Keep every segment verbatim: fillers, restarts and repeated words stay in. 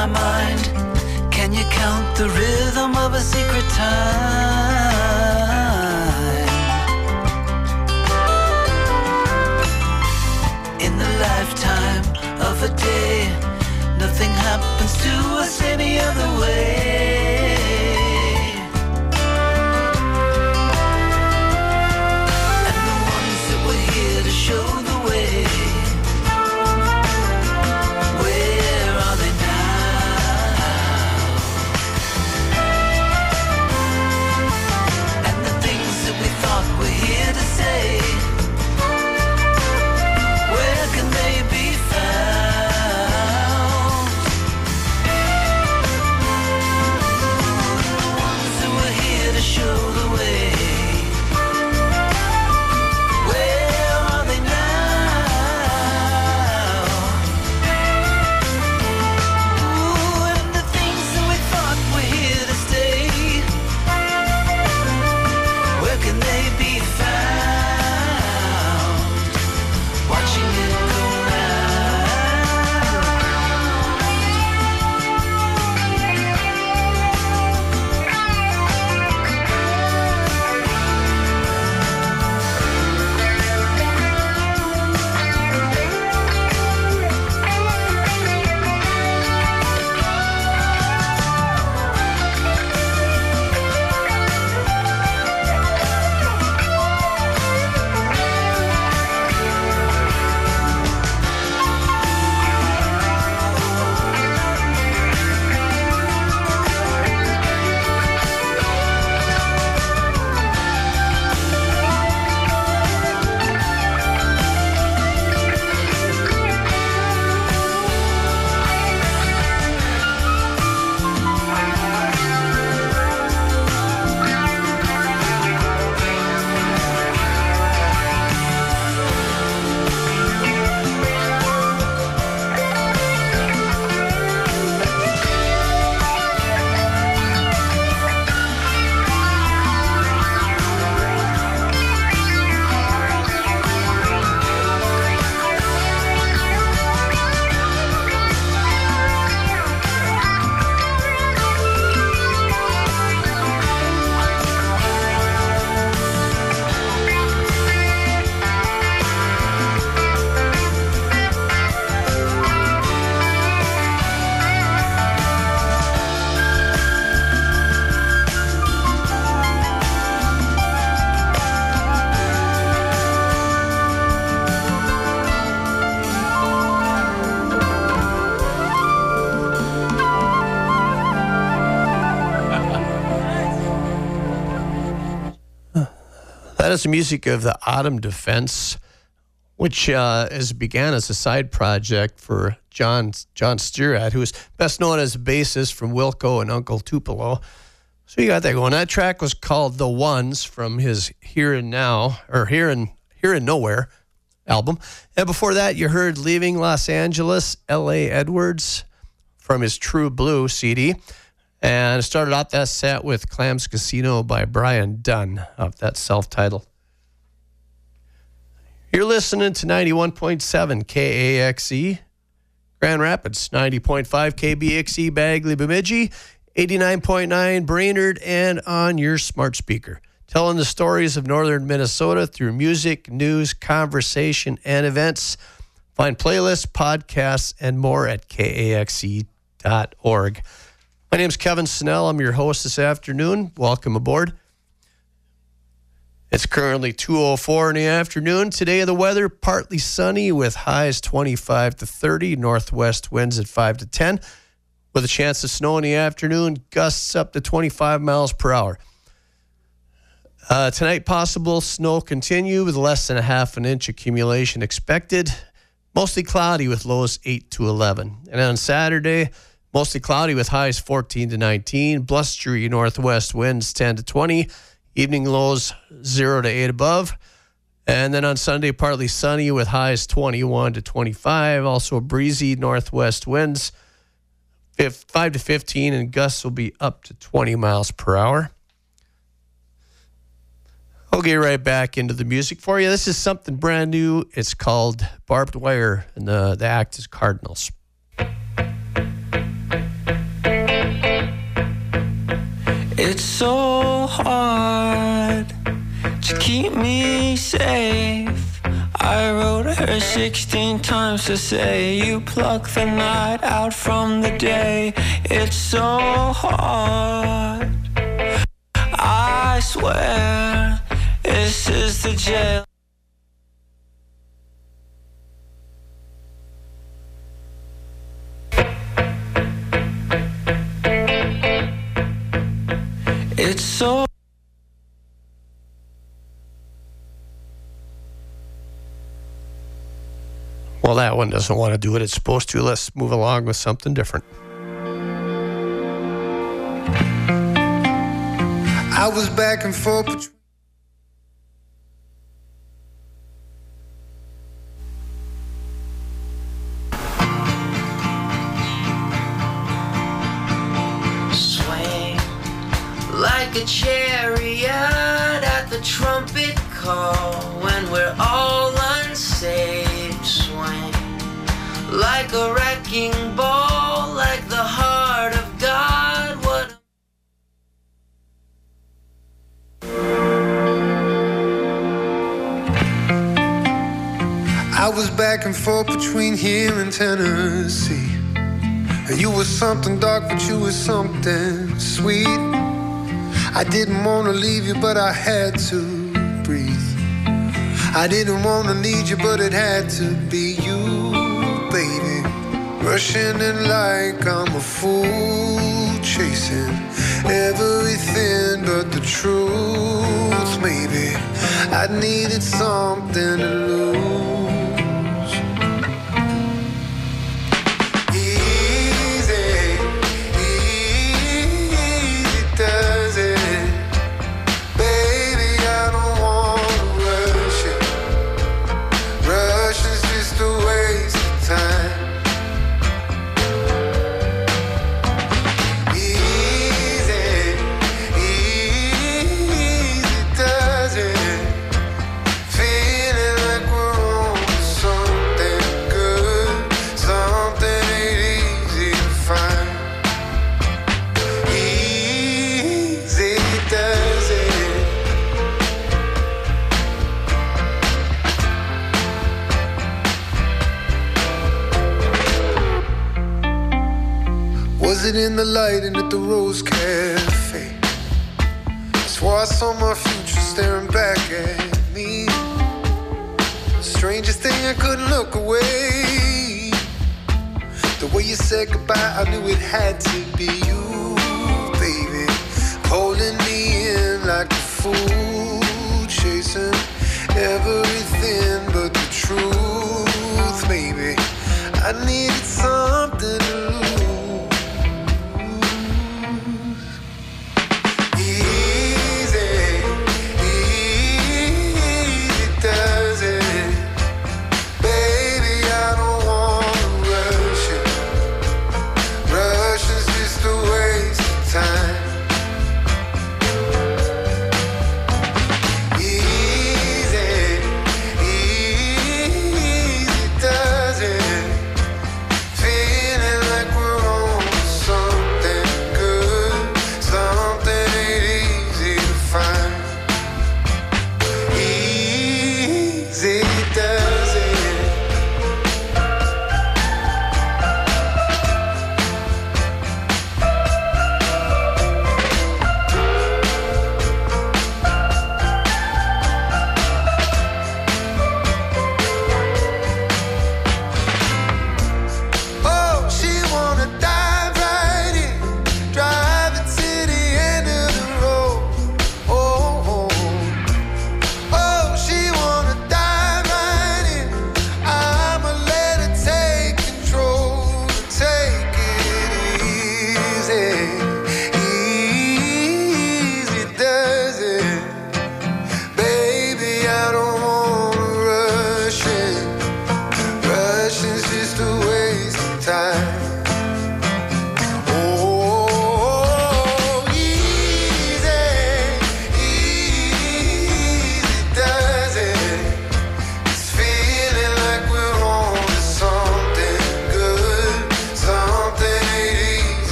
my mind. Can you count the rhythm of a secret time? In the lifetime of a day, nothing happens to us any other way. And the ones that were here to show the way, where are they now? And the things that we thought were here to say, where can they be found? The ones who were here to show the way, where are they now? Ooh, and the things that we thought were here to stay, where can they be found? Watching it go That is the music of the Autumn Defense, which uh, is began as a side project for John John Stirrat, who is best known as a bassist from Wilco and Uncle Tupelo. So you got that going. That track was called "The Ones" from his "Here and Now" or "Here and Here and Nowhere" album. And before that, you heard "Leaving Los Angeles," L A Edwards from his "True Blue" C D. And I started out that set with Clams Casino by Brian Dunn of that self-titled. You're listening to ninety-one point seven K A X E, Grand Rapids, ninety point five K B X E Bagley Bemidji, eighty-nine point nine Brainerd, and on your smart speaker. Telling the stories of northern Minnesota through music, news, conversation, and events. Find playlists, podcasts, and more at K A X E dot org. My name is Kevin Snell. I'm your host this afternoon. Welcome aboard. It's currently two oh four in the afternoon. Today, the weather partly sunny with highs twenty-five to thirty, northwest winds at five to ten, with a chance of snow in the afternoon, gusts up to twenty-five miles per hour. Uh, tonight, possible snow continue with less than a half an inch accumulation expected. Mostly cloudy with lows eight to eleven. And on Saturday, mostly cloudy with highs fourteen to nineteen, blustery northwest winds ten to twenty, evening lows zero to eight above. And then on Sunday, partly sunny with highs twenty-one to twenty-five, also breezy northwest winds five to fifteen, and gusts will be up to twenty miles per hour. I'll get right back into the music for you. This is something brand new. It's called Barbed Wire, and the, the act is Cardinals. It's so hard to keep me safe. I wrote her sixteen times to say you pluck the night out from the day. It's so hard, I swear this is the jail. It's so Well, that one doesn't want to do what it's supposed to. Let's move along with something different. I was back and forth between swing like a chariot at the trumpet call when we're all unsaved. Swing like a wrecking ball, like the heart of God. What I was back and forth between here and Tennessee. You were something dark, but you were something sweet. I didn't want to leave you, but I had to breathe. I didn't want to need you, but it had to be you, baby. Rushing in like I'm a fool, chasing everything but the truth, maybe. I needed something to lose. In the light and at the Rose Cafe, swore I saw my future staring back at me. Strangest thing, I couldn't look away. The way you said goodbye, I knew it had to be you, baby. Pulling me in like a fool, chasing everything but the truth, baby. I needed something to lose. Easy,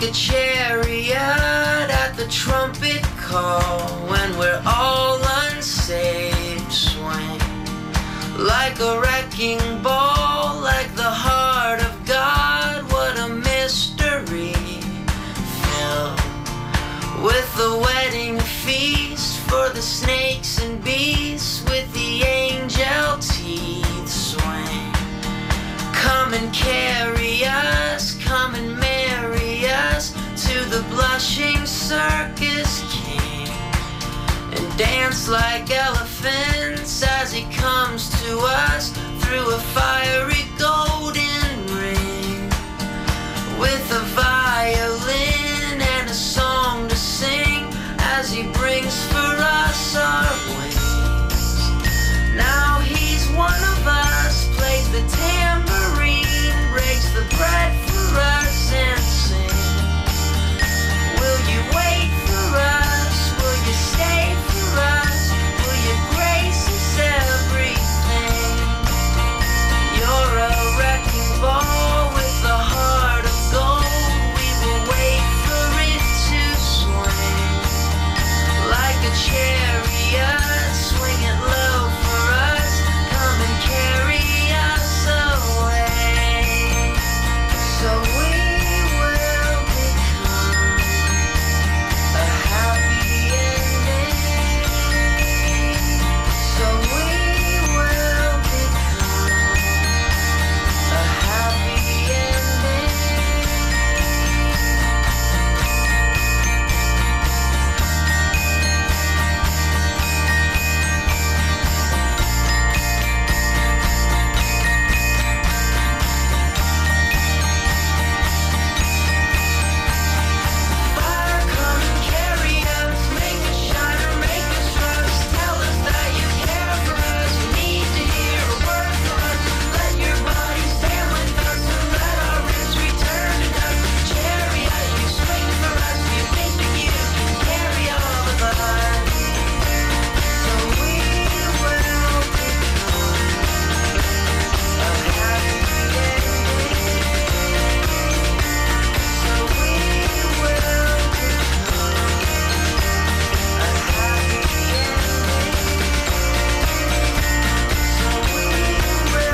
a chariot at the trumpet call, when we're all unsaved, swing like a wrecking ball, like the heart of God. What a mystery, filled with the wedding feast for the snakes and beasts, with the angel teeth swing. Come and carry us, come and marry us to the blushing circus king, and dance like elephants as he comes to us through a fiery golden ring, with a violin and a song to sing as he brings for us our wings. Now he's one of us, plays the tambourine, breaks the bread for us and sings. Will you wait for us? Will you stay for us? Will you grace us everything? You're a wrecking ball with a heart of gold. We will wait for it to swing like a chariot. Swing it low for us. Come and carry us away. So we will become a happy ending. So we will become a happy ending. Fire, come and carry us, make us shine or make us rust. Tell us that you care for us, you need to hear a word from us. Let your body stand with us and let our ribs return to dust. Chariot, you swing for us, you think that you can carry all of us. So we will become a happy ending. So we will become a happy ending. So we will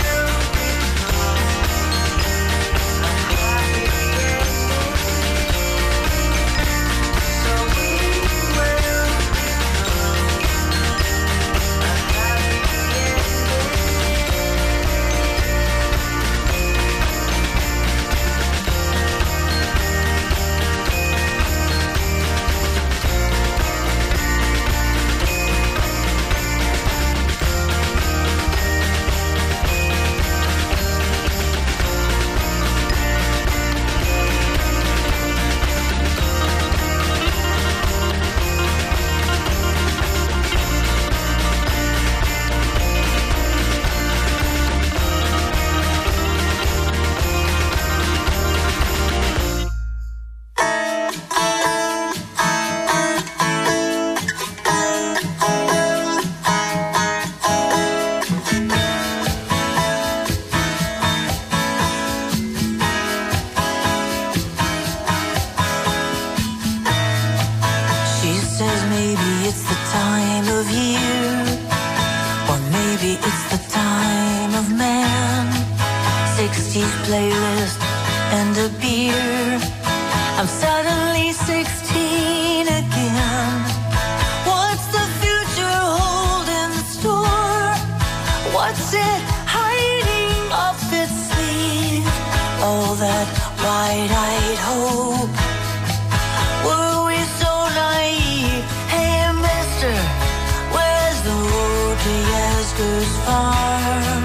She says maybe it's the time of year, or maybe it's the time of man. sixties playlist and a beer. I'm suddenly sixteen again. What's the future hold in store? What's it hiding up its sleeve? All that wide-eyed hope. Were we so naive? Hey, mister, where's the road to Yasgur's farm?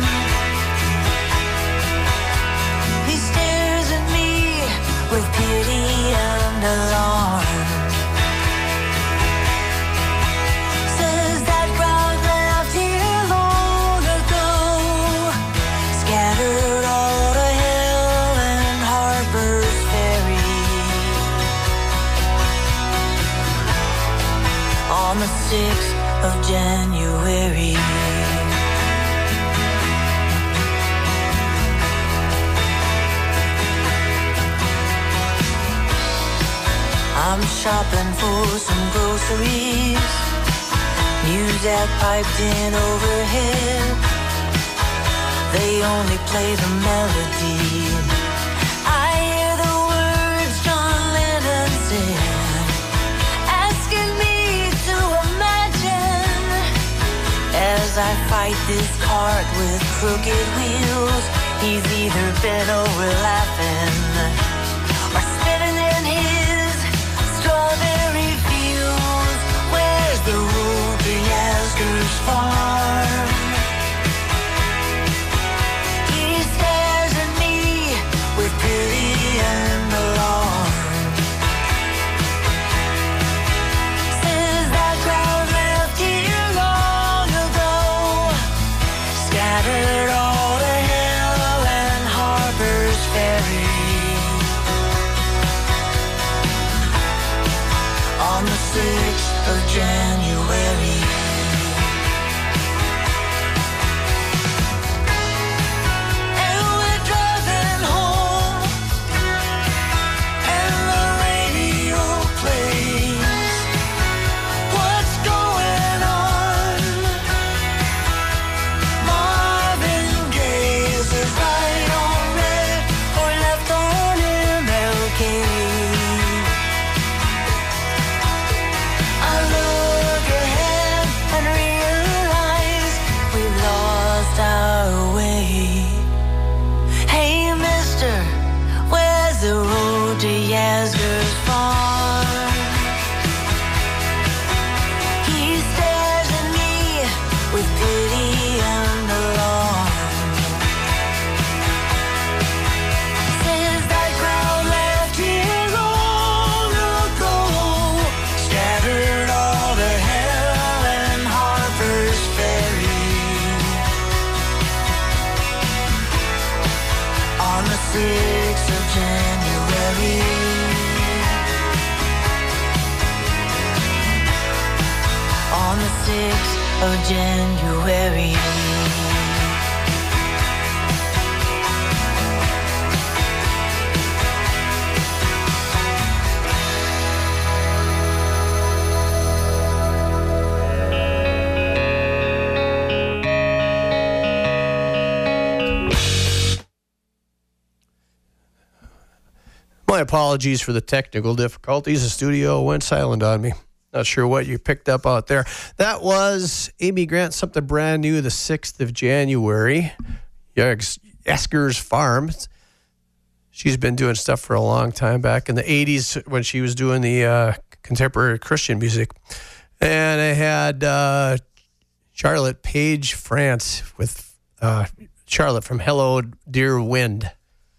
He stares at me with pity and alarm. Says that crowd left here long ago, scattered all to Hill and Harper's Ferry. On the sixth of January. I'm shopping for some groceries. Music piped in overhead. They only play the melody. I hear the words John Lennon said, asking me to imagine as I fight this cart with crooked wheels. He's either bent over laughing or spinning in his strawberry fields. Where's the road to Yasgur's farm? He stares at me with pity and alarm. Says that crowd left here long ago, scattered all to hell and Harper's Ferry. On the sixth of January. And we're driving home, and the radio plays what's going on. Marvin Gaye is right on red or left on M L K. I look ahead and realize we've lost our way. Hey, mister, where's the road to Yasgur's farm? He stares at me with pity and alarm. Says that crowd left here long ago, scattered all to hell and Harper's Ferry. On the sixth of January. On the sixth of January. My apologies for the technical difficulties. The studio went silent on me. Not sure what you picked up out there. That was Amy Grant, something brand new, the sixth of January. Yasgur's Farm. She's been doing stuff for a long time, back in the eighties when she was doing the uh, contemporary Christian music. And I had uh, Charlotte Page France with uh, Charlotte from Hello Dear Wind.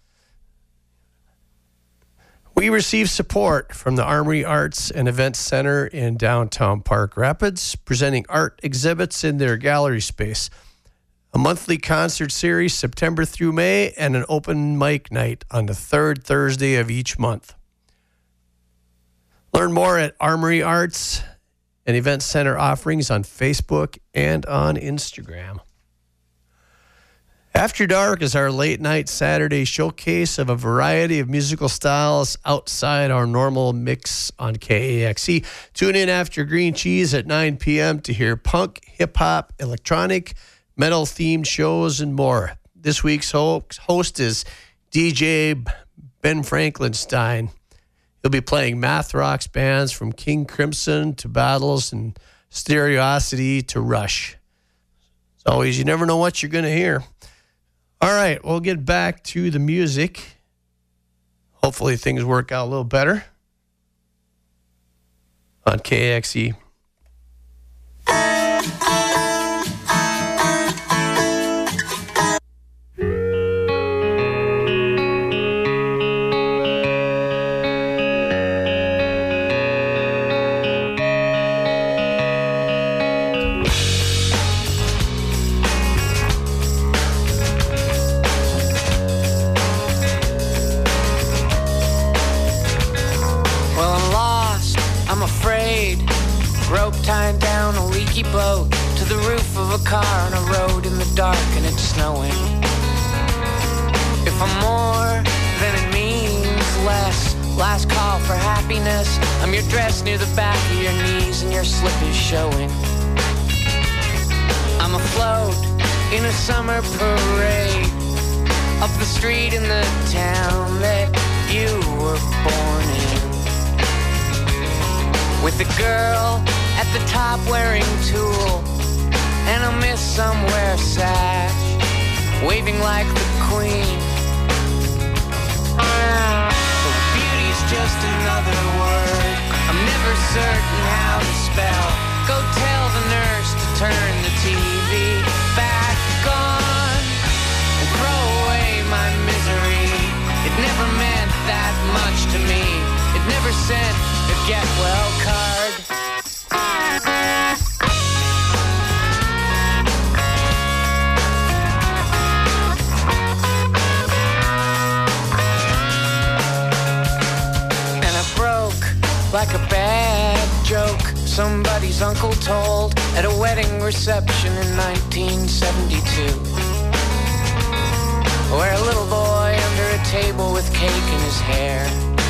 We receive support from the Armory Arts and Events Center in downtown Park Rapids, presenting art exhibits in their gallery space, a monthly concert series September through May, and an open mic night on the third Thursday of each month. Learn more at Armory Arts and Events Center offerings on Facebook and on Instagram. After Dark is our late night Saturday showcase of a variety of musical styles outside our normal mix on K A X E. Tune in after Green Cheese at nine p.m. to hear punk, hip-hop, electronic, metal-themed shows, and more. This week's host is D J Ben Franklinstein. He'll be playing math rocks bands from King Crimson to Battles and Stereocity to Rush. As always, you never know what you're going to hear. All right, we'll get back to the music. Hopefully things work out a little better on K A X E. Tied down a leaky boat to the roof of a car on a road in the dark and it's snowing. If I'm more, then it means less. Last call for happiness. I'm from your dress near the back of your knees and your slip is showing. I'm afloat in a summer parade up the street in the town that you were born in, with a girl at the top wearing tulle and a miss somewhere sash waving like the queen. But beauty's just another word I'm never certain how to spell. Go tell the nurse to turn the T V back on and throw away my misery. It never meant that much to me. It never sent a get well card. And I broke like a bad joke somebody's uncle told at a wedding reception in nineteen seventy-two, where a little boy under a table with cake in his hair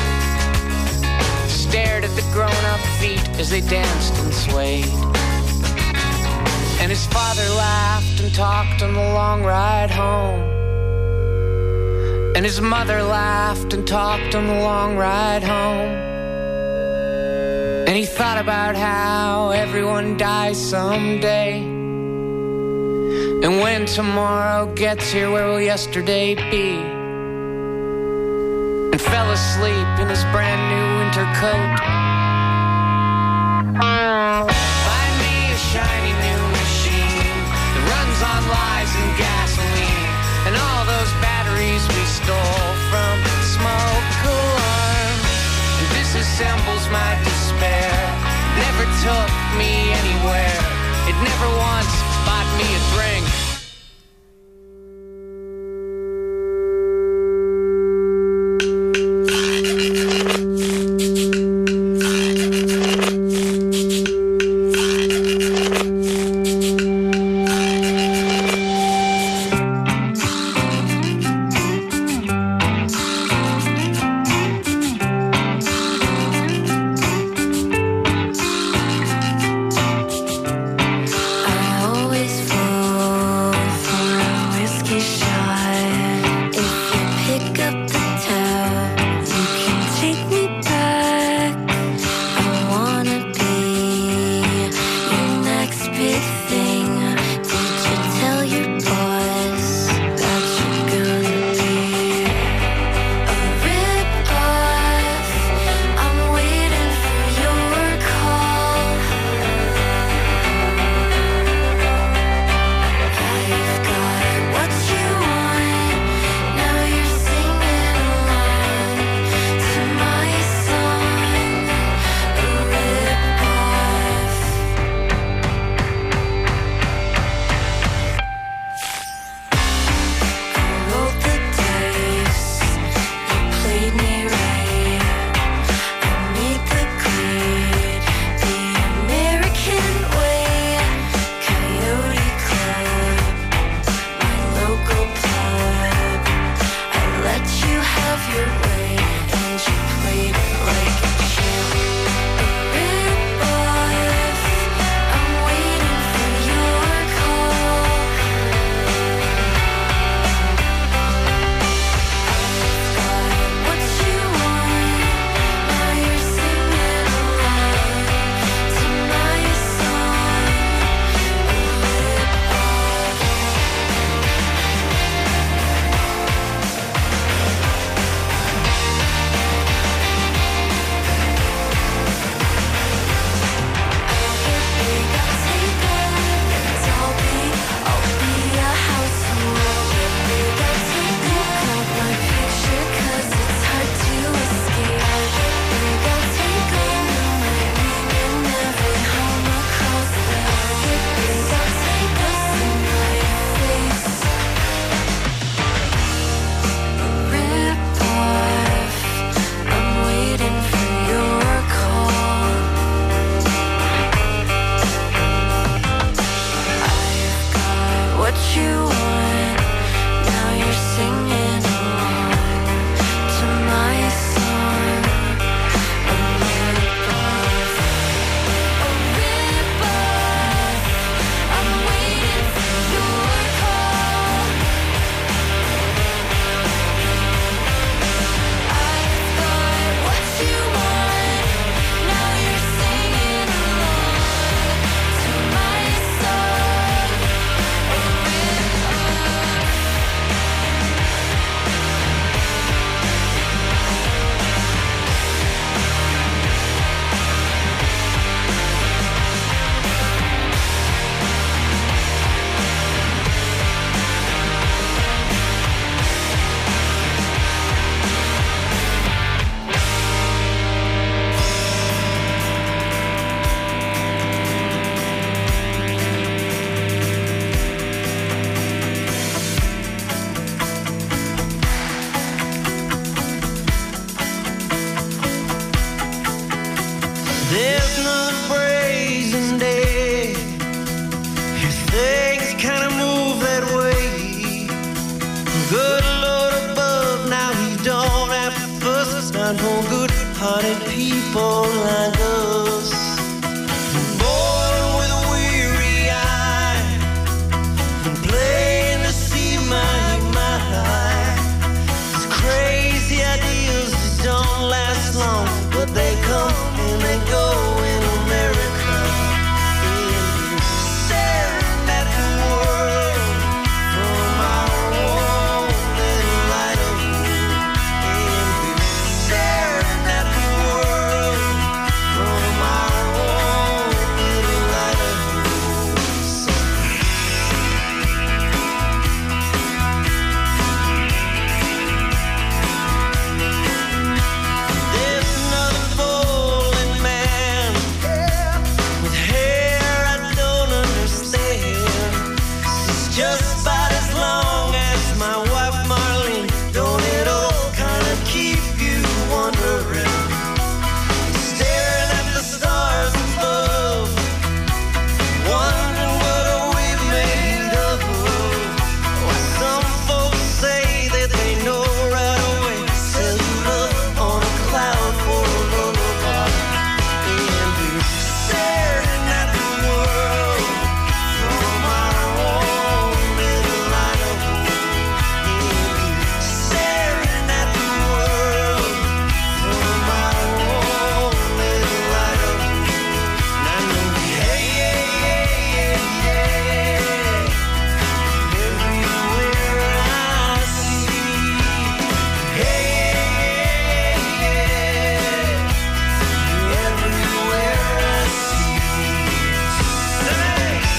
stared at the grown-up feet as they danced and swayed. And his father laughed and talked on the long ride home. And his mother laughed and talked on the long ride home. And he thought about how everyone dies someday. And when tomorrow gets here, where will yesterday be? And fell asleep in his brand new winter coat. Find me a shiny new machine that runs on lies and gasoline, and all those batteries we stole from smoke alarms. And disassembles my despair. Never took me anywhere. It never once bought me a drink. I always fall Good Lord above, now he don't have to fuss. Not no good-hearted people like us. Born with a weary eye, playing to see my mind. These crazy ideas that don't last long, but they come and they go in America. And staring at the world from our own little light of view. And we're staring at the world from our own little light of view. There's another fallen man with hair I don't understand. It's just about as long as my wife Marlene. Don't it all kind of keep you wondering? Staring at the stars above, wondering what are we made of. Why some folks say that they know right away. Sell you love on a cloud for a lullaby. And we're staring at the world from our own little light of view. And we're staring at the world from our own little light of view. And I know, hey, yeah, yeah, yeah, yeah. Everywhere I see, hey, yeah, yeah, yeah. Everywhere I see, say.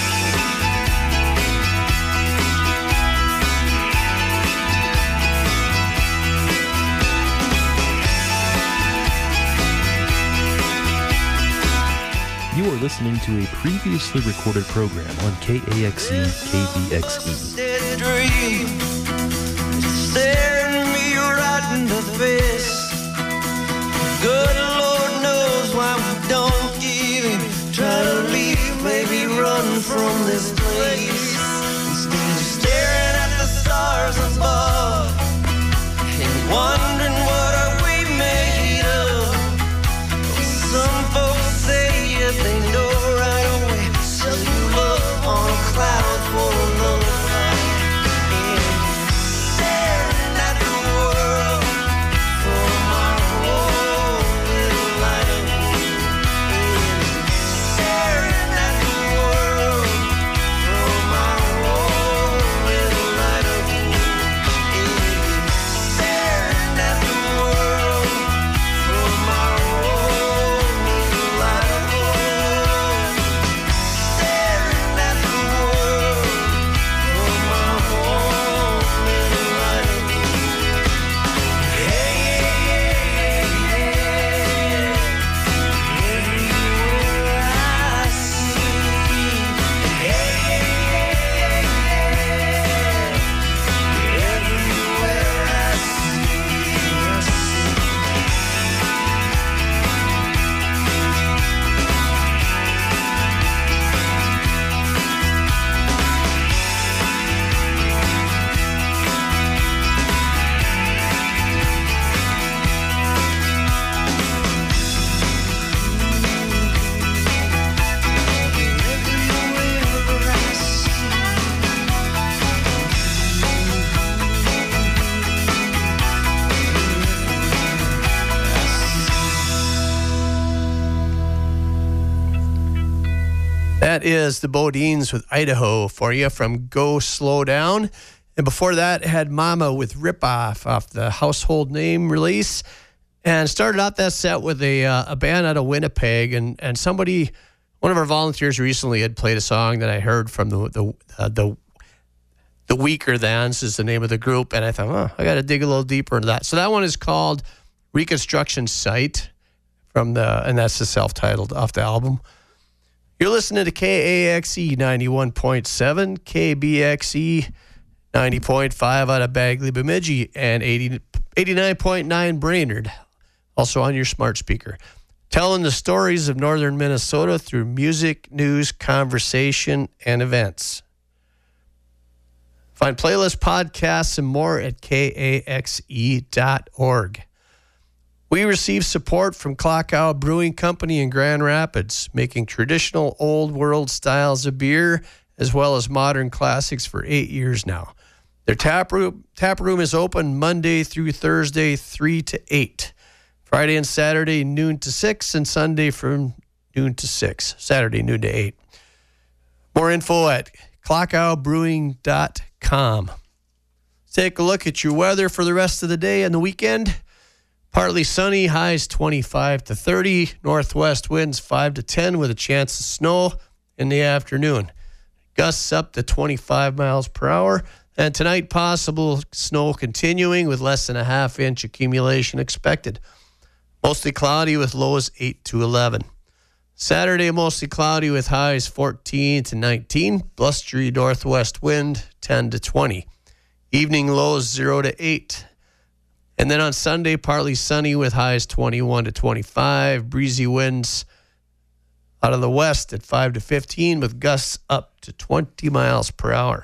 You are listening to a previously recorded program on K A X E K B X E. Steady dream, it's staring me right in the face. Good Lord knows why we don't give in. Try to leave, maybe run from this place. Instead of staring at the stars above and wondering what are we made of. Some folks say if they know right away, sell you love on a cloud for a lullaby. And staring at the world from our own little light of view. And staring at the world from our own little light of view. And staring at the world from our own little light of view. Staring at the world from our own little light of view. Hey, yeah, yeah, yeah. Everywhere I see, hey, yeah, yeah, yeah. Everywhere I see, I see. Everywhere I see. That is the Bodines with Idaho for you from Go Slow Down. And before that, had Mama with Rip Off off the Household Name release. And started out that set with a uh, a band out of Winnipeg. And, and somebody, one of our volunteers recently had played a song that I heard from the the uh, the, the Weaker Thans is the name of the group. And I thought, oh, I got to dig a little deeper into that. So that one is called Reconstruction Site from the, and that's the self-titled off the album. You're listening to K A X E ninety-one point seven, K B X E ninety point five out of Bagley, Bemidji, and eighty, eighty-nine point nine Brainerd, also on your smart speaker. Telling the stories of northern Minnesota through music, news, conversation, and events. Find playlists, podcasts, and more at K A X E dot org. We receive support from Clock Owl Brewing Company in Grand Rapids, making traditional old world styles of beer as well as modern classics for eight years now. Their tap room, tap room is open Monday through Thursday, three to eight. Friday and Saturday, noon to six, and Sunday from noon to six. Saturday, noon to eight. More info at clock owl brewing dot com. Take a look at your weather for the rest of the day and the weekend. Partly sunny, highs twenty-five to thirty. Northwest winds five to ten with a chance of snow in the afternoon. Gusts up to twenty-five miles per hour. And tonight, possible snow continuing with less than a half inch accumulation expected. Mostly cloudy with lows eight to eleven. Saturday, mostly cloudy with highs fourteen to nineteen. Blustery northwest wind ten to twenty. Evening lows zero to eight. And then on Sunday, partly sunny with highs twenty-one to twenty-five. Breezy winds out of the west at five to fifteen with gusts up to twenty miles per hour.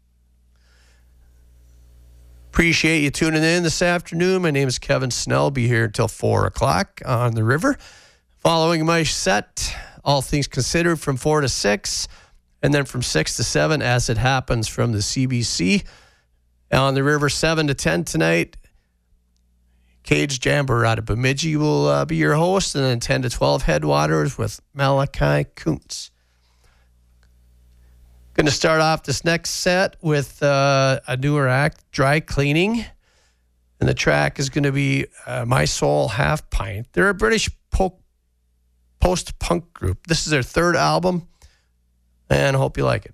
Appreciate you tuning in this afternoon. My name is Kevin Snell. I'll be here until four o'clock on the river. Following my set, all things considered from four to six, and then from six to seven, as it happens from the C B C. On the river, seven to ten tonight, Cage Jamber out of Bemidji will uh, be your host, and then ten to twelve, Headwaters with Malachi Kuntz. Going to start off this next set with uh, a newer act, Dry Cleaning. And the track is going to be uh, My Soul Half Pint. They're a British po- post-punk group. This is their third album, and I hope you like it.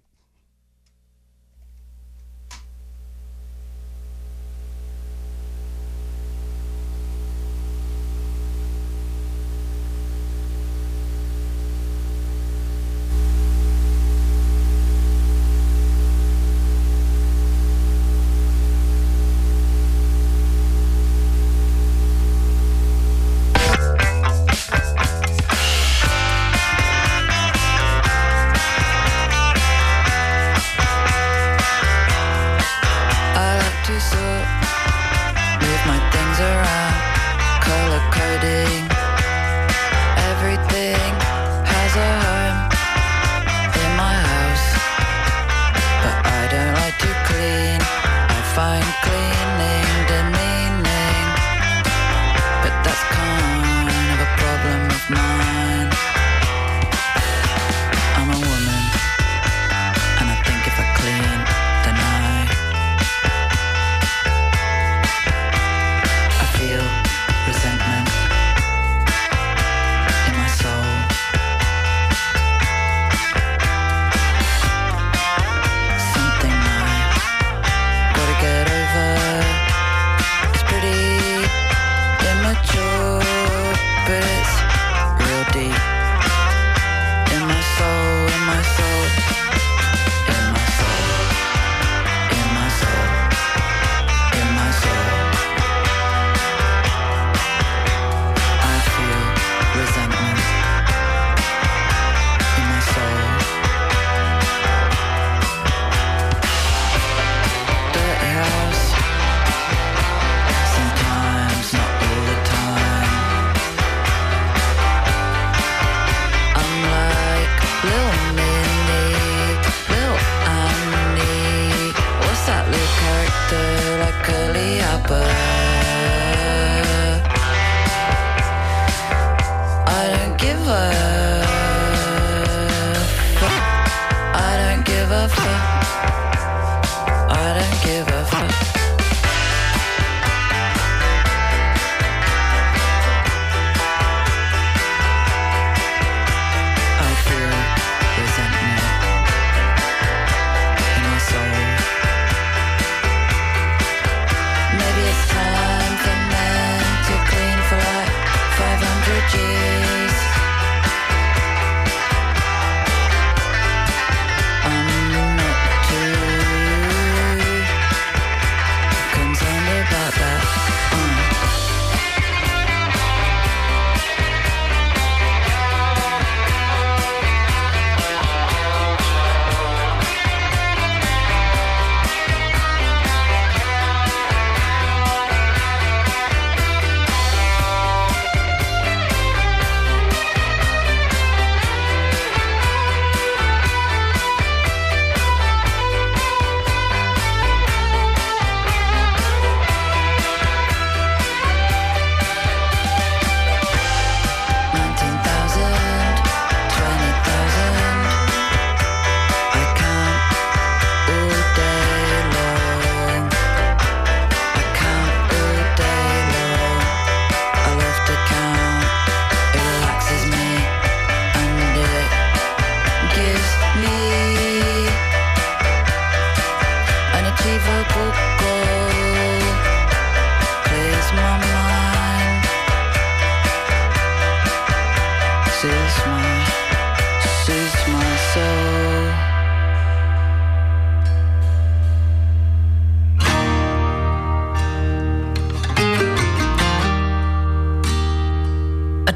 Something I gotta get over.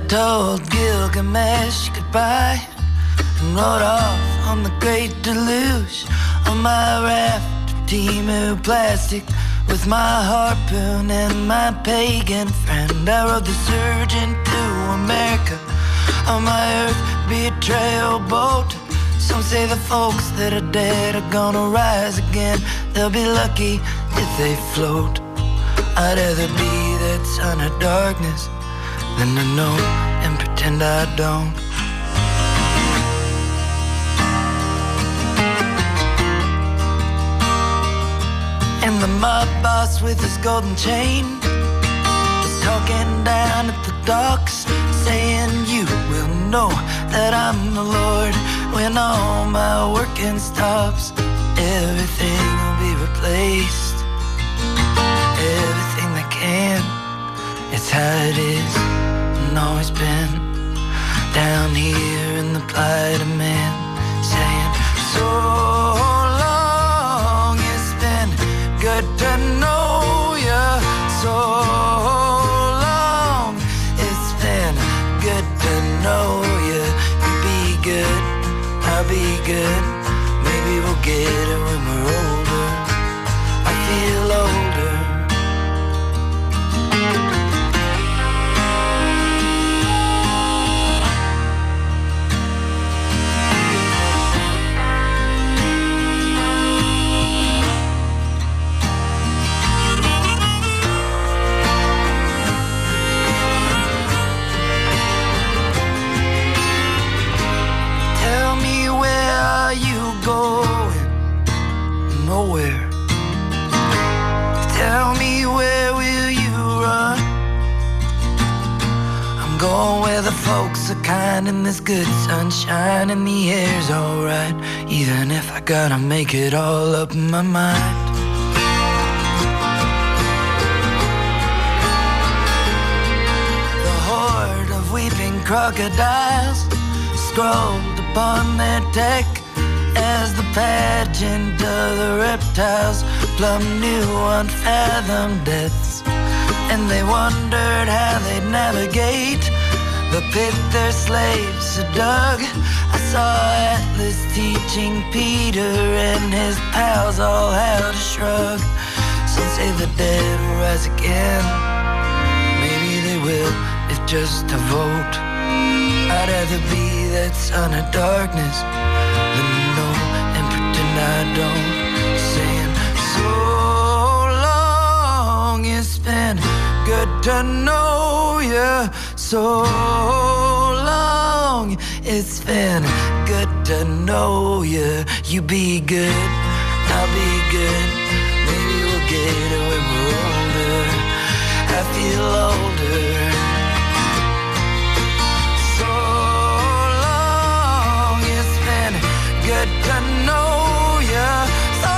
told Gilgamesh goodbye and rode off on the great deluge on my raft of Timu plastic with my harpoon and my pagan friend. I rode the surgeon to America on my earth betrayal boat. Some say the folks that are dead are gonna rise again. They'll be lucky if they float. I'd rather be that son of darkness than to know and pretend I don't. And the mob boss with his golden chain is talking down at the docks, saying you will know that I'm the Lord when all my working stops. Everything will be replaced, everything that can. It's how it is and always been. Down here in the plight of man, saying so long. It's been good to know ya. So long. It's been good to know ya. You be good, I'll be good. Maybe we'll get it when we're older. I feel older. Going nowhere. Tell me, where will you run? I'm going where the folks are kind and there's good sunshine and the air's alright, even if I gotta make it all up in my mind. The horde of weeping crocodiles scrolled upon their deck as the pageant of the reptiles plumbed new unfathomed depths. And they wondered how they'd navigate the pit their slaves had dug. I saw Atlas teaching Peter and his pals all how to shrug. Some say the dead will rise again. Maybe they will, if just to vote. I'd rather be that son of darkness than know and pretend I don't. Saying so long. It's been good to know ya. So long. It's been good to know ya. You be good, I'll be good. Maybe we'll get it when we're older. I feel older. Good to know ya. So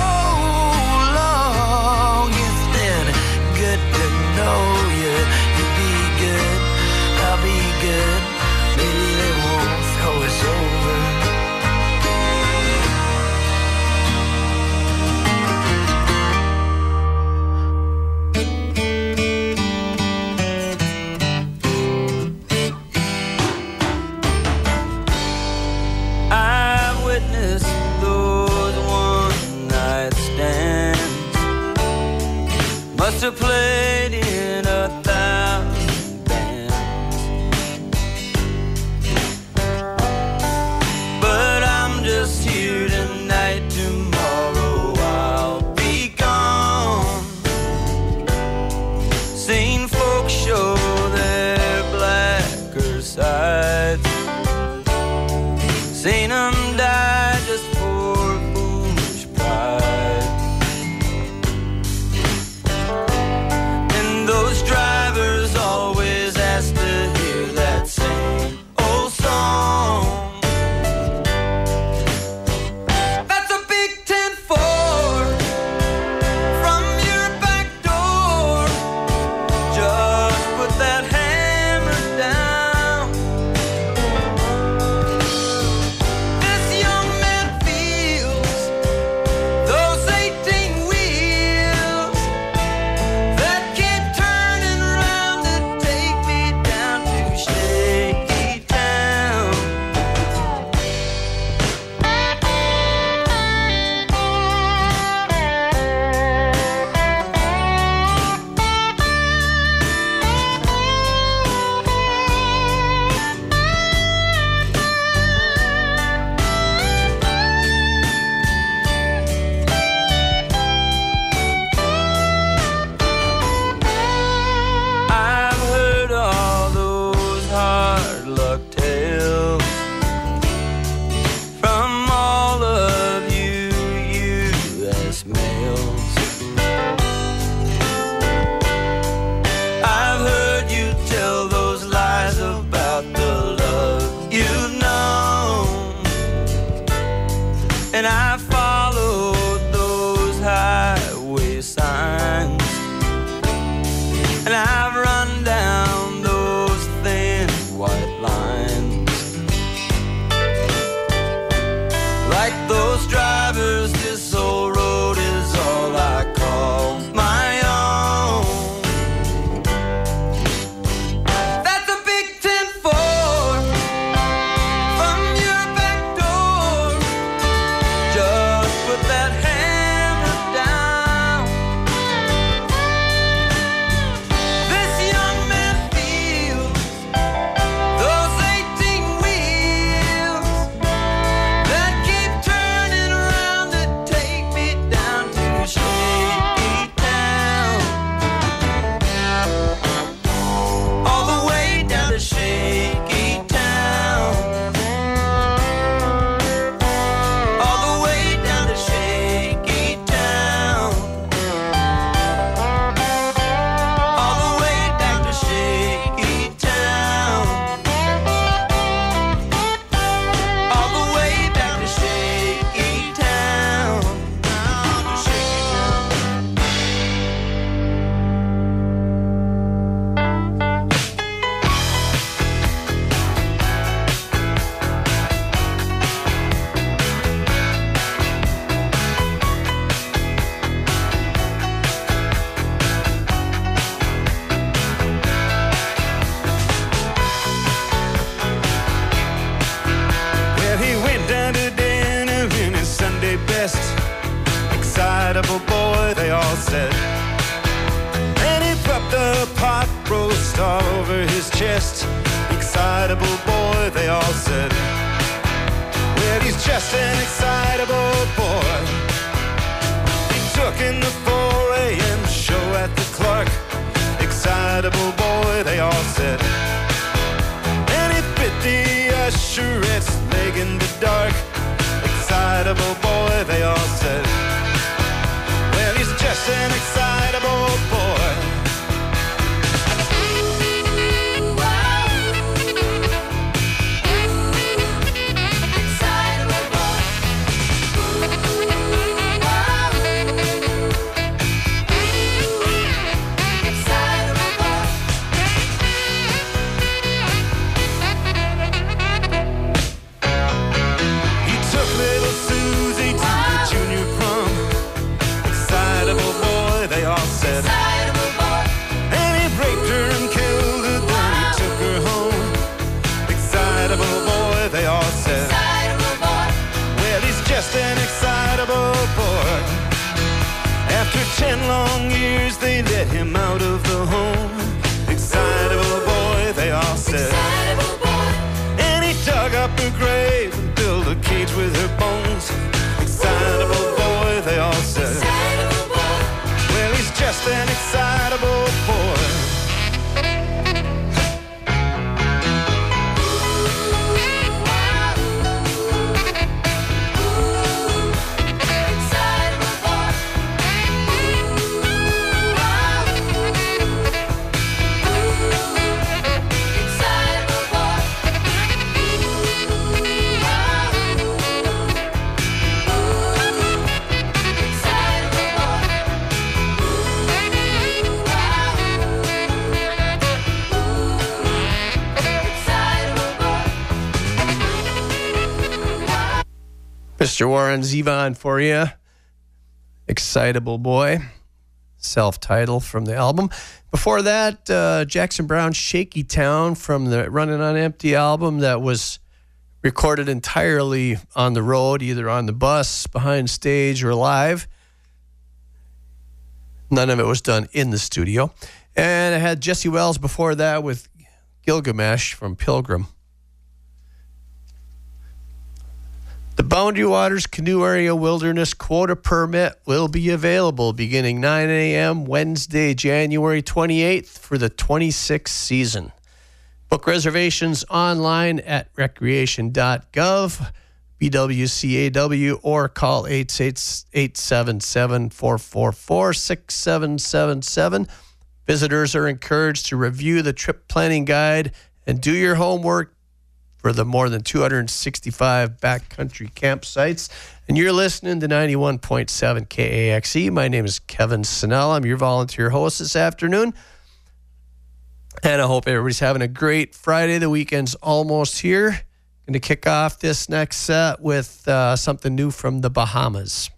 long. It's been good to know ya. You be good, I'll be good. Maybe they won't throw us over. Must have played in a thousand bands, but I'm just here tonight. Tomorrow I'll be gone. Seen folks show their blacker sides, seen them die just for foolish pride. Those drivers always ask to hear that same old song. That's a big ten four from your back door. Just put that hammer down. rust all over his chest. Excitable boy, they all said. Well, he's just an excitable boy. He took in the four a.m. show at the Clark. Excitable boy, they all said. And he bit the usherette's leg in the dark. Excitable boy, they all said. Well, he's just an excitable boy. An excitable boy. After ten long years, they let him out of the home. Excitable boy, they all said. Excitable boy. And he dug up her grave and built a cage with her bones. Excitable boy, they all said. Excitable boy. Well, he's just an excitable boy. Mister Warren Zevon for you. Excitable Boy. Self-titled from the album. Before that, uh, Jackson Browne's Shaky Town from the Running on Empty album that was recorded entirely on the road, either on the bus, behind stage, or live. None of it was done in the studio. And I had Jesse Wells before that with Gilgamesh from Pilgrim. The Boundary Waters Canoe Area Wilderness Quota Permit will be available beginning nine a.m. Wednesday, January twenty-eighth for the twenty-sixth season. Book reservations online at recreation dot gov, B W C A W, or call eight seven seven, four four four, six seven seven seven. Visitors are encouraged to review the trip planning guide and do your homework for the more than two hundred sixty-five backcountry campsites. And you're listening to ninety-one point seven K A X E. My name is Kevin Snell. I'm your volunteer host this afternoon. And I hope everybody's having a great Friday. The weekend's almost here. Going to kick off this next set with uh, something new from the Bahamas.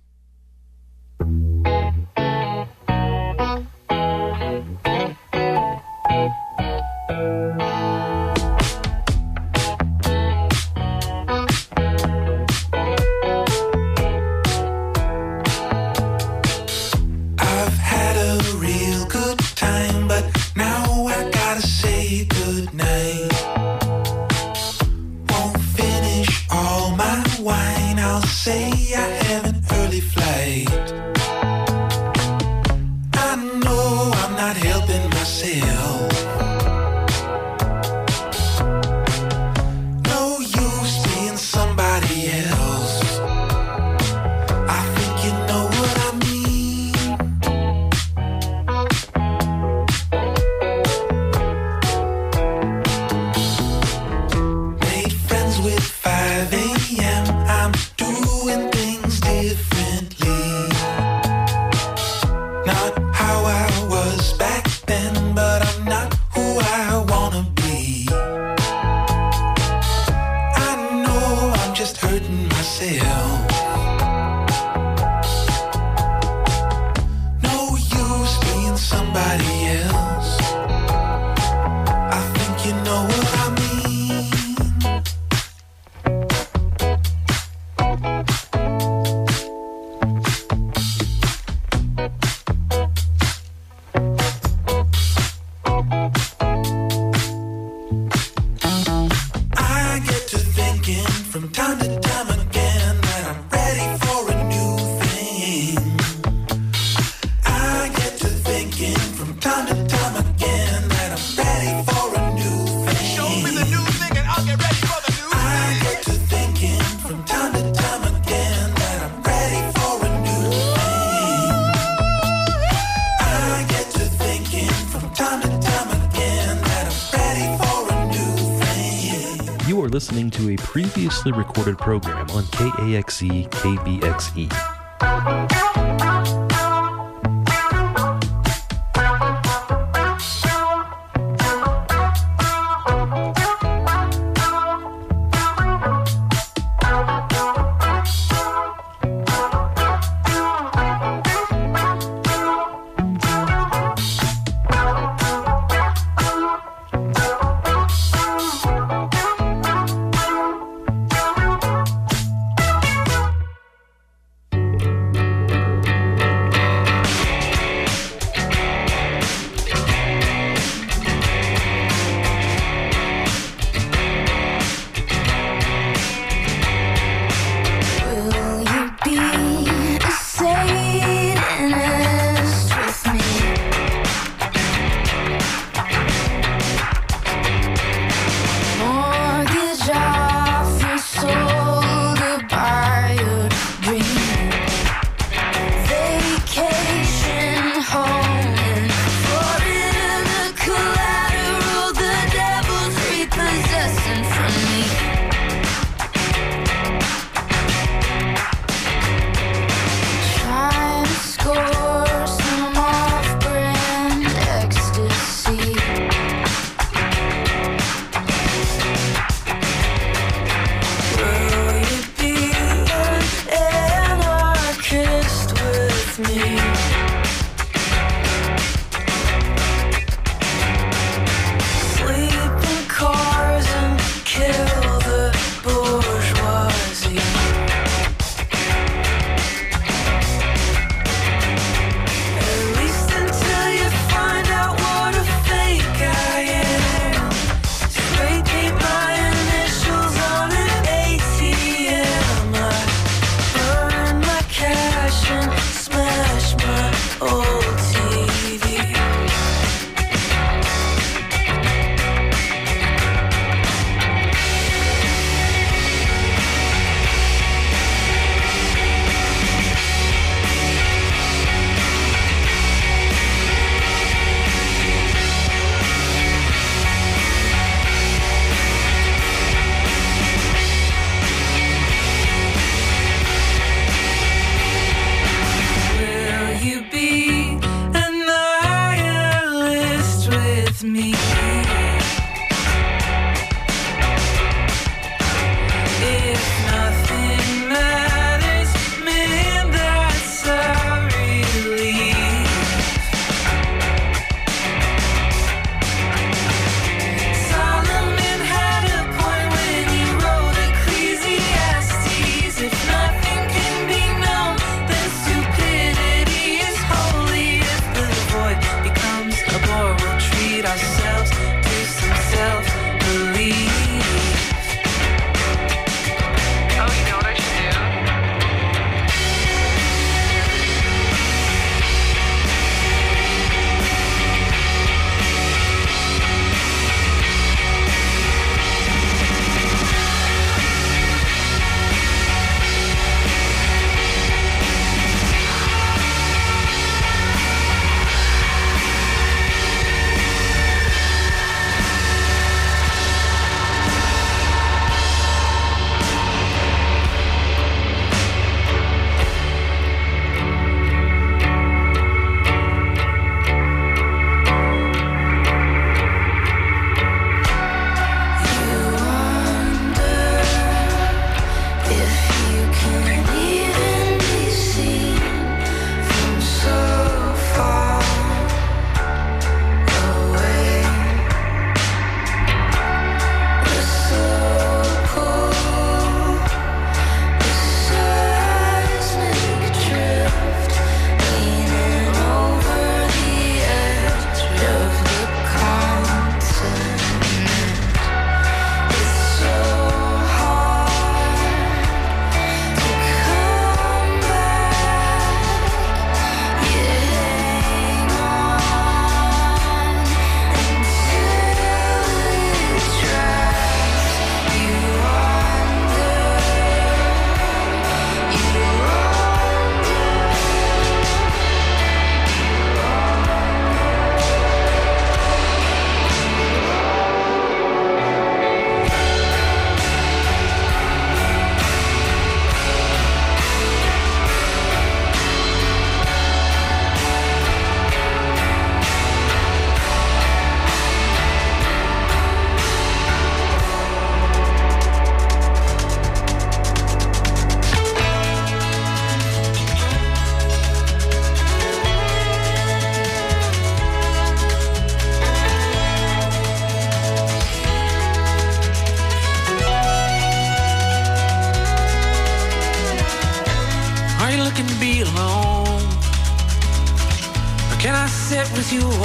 Say I have an early flight. I know I'm not helping myself. No use being somebody else. I think you know what I mean. Made friends with five a.m. I'm doing things differently. Not how I was back then, but I'm not from time to time again that I'm ready for a new thing. Show me the new thing and I'll get ready for the new thing. I get to thinking from time to time again that I'm ready for a new thing. I get to thinking from time to time again that I'm ready for a new thing. You are listening to a previously recorded program on K A X E K B X E. Ourselves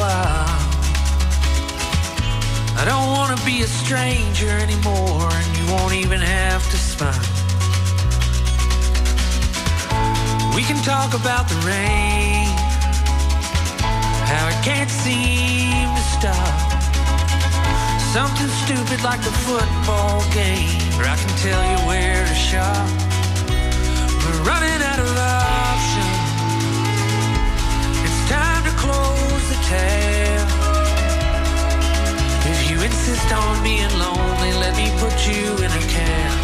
while. I don't want to be a stranger anymore, and you won't even have to smile. We can talk about the rain, how it can't seem to stop. Something stupid like the football game, or I can tell you where to shop. We're running out of options. It's time to close the tab. If you insist on being lonely, let me put you in a cab.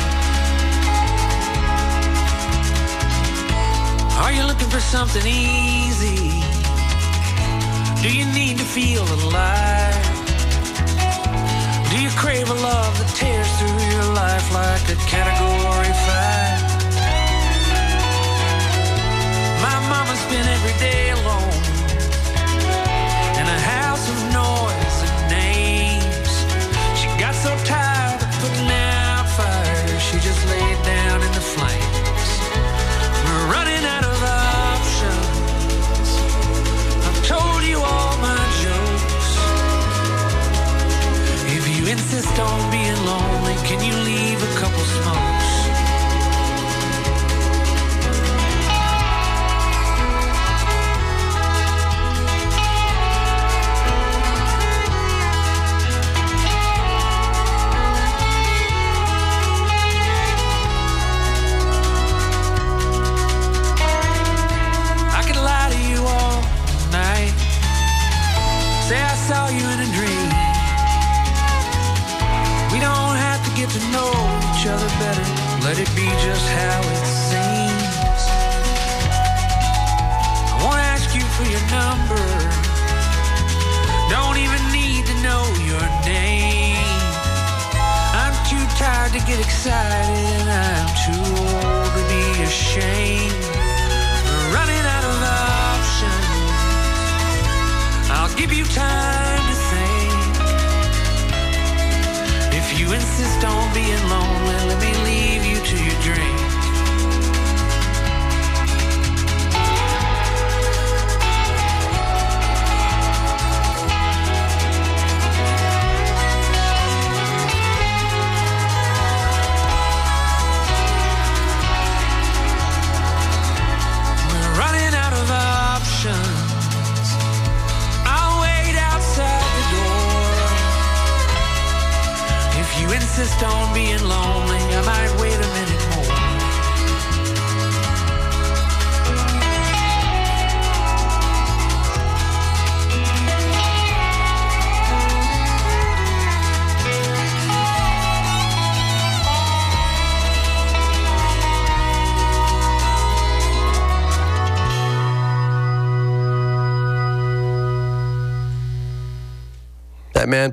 Are you looking for something easy? Do you need to feel alive? Do you crave a love that tears through your life like a category five? My mama spent every day alone in a house of noise and names. She got so tired of putting out fires, she just laid down in the flames. We're running out of options. I've told you all my jokes. If you insist on being lonely, can you leave a couple smokes? I could lie to you all night, say I saw you in a dream. We don't have to get to know each other better, let it be just how it seems. I won't ask you for your number, don't even need to know your name. I'm too tired to get excited, and I'm too old to be ashamed. We're running out of options. I'll give you time to think. If you insist on being lonely, let me leave you to your drink. We're running out of options. I'll wait outside the door. If you insist on being lonely, I might wait a minute more. That man